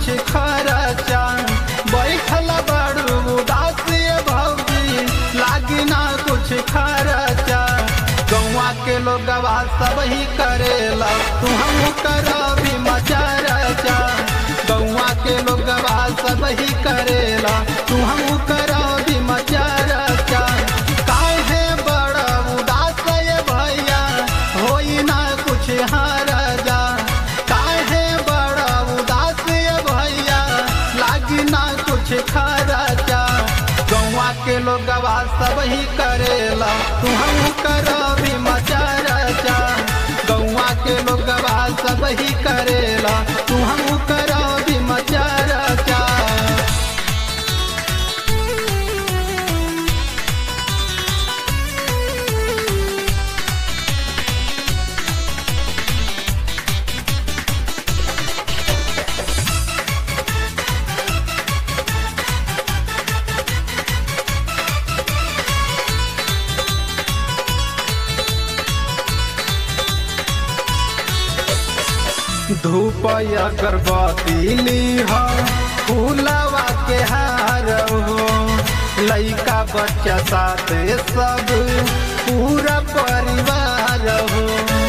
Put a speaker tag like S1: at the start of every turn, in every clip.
S1: कुछ खर्चा। बैठल बड़ू उदास भौजी लागी ना कुछ खर्चा। गौवा के लोगवा सब ही करेला तू हम करबी मचरचा। गौवा के लोगवा सब ही करेला तू हम करबी मचरचा। काहे बड़ा उदास ये भैया होई ना कुछ हरजा। काहे बड़ा उदास ये भैया लागी ना कुछ खर्चा। गौवा के लोगवा सब ही करेला तू हम करबी मचरचा। गौवा के लोगवा सब ही करेला तू हम करबी मचरचा। धूप अगरबत्ती लीहा फूलवा के हार हो। लइका बच्चा साथे सब पूरा परिवार हो।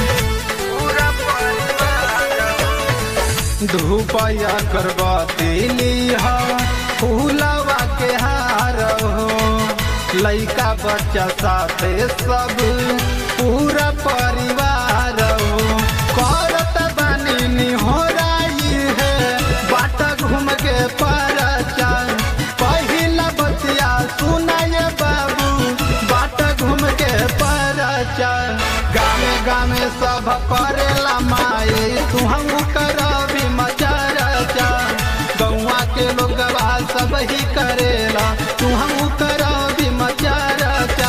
S1: धूप अगरबत्ती लीहा फूलवा के हार हो। लइका बच्चा साथे सब पूरा परिवार हो। करत बनी हो रही है बाट घूम के परचा। पहिला बतिया सुनाए बाबू बाट घूम के परचा। गामे गामे सब करेला माए तू हम करबी मचरचा। गौवा के लोगवा सब ही करेला तू हम करबी मचरचा।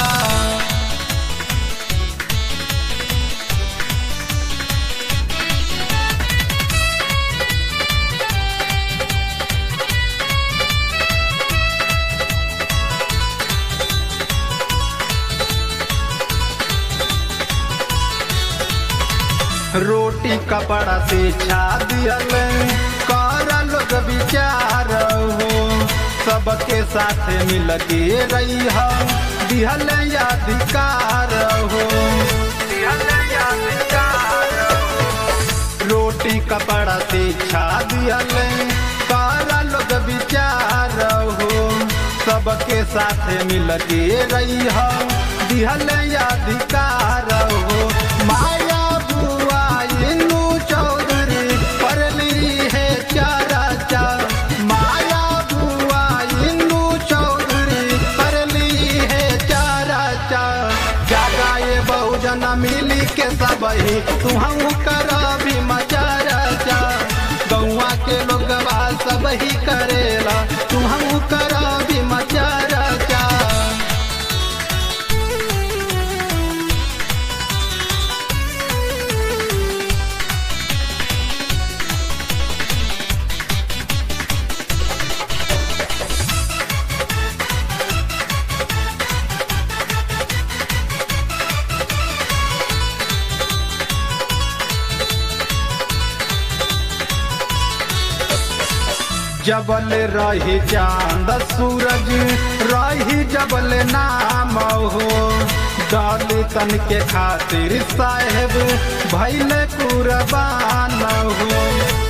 S1: रोटी कपड़ा से दियल कर लोग विचार हो। सबके साथ मिल के रही दिहल अधिकार हो। रोटी कपड़ा से दियल कर लोग विचार हो। सबके साथ मिल के रही दिहल अधिकार हो। माया मिली के सब ही तू हम करबी मचरचा। गौवा के लोगवा सब ही करेला तू हम करबी मचरचा। जबल रही चांद सूरज रही जबल नाम हो। दलितन के खातिर साहेब भइल कुर्बान हो।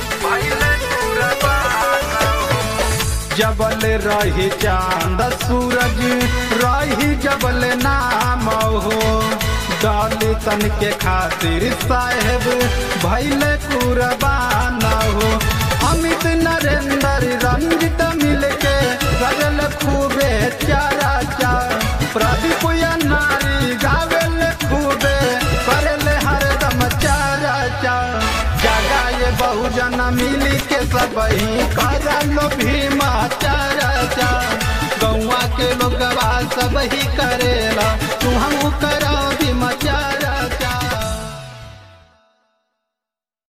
S1: जबल रही चांद सूरज रही जबल नाम हो। दलितन के खातिर साहेब भइल कुर्बान हो। अमित नरेंद्र रंजित मिलके गजल खूबे चरचा। प्रदीप नारी गावेल खूबे करेले हरदम चरचा। जगाए बहुजन मिली के सब ही करलो भीमा चरचा। गौवा के लोगवा सब ही करेला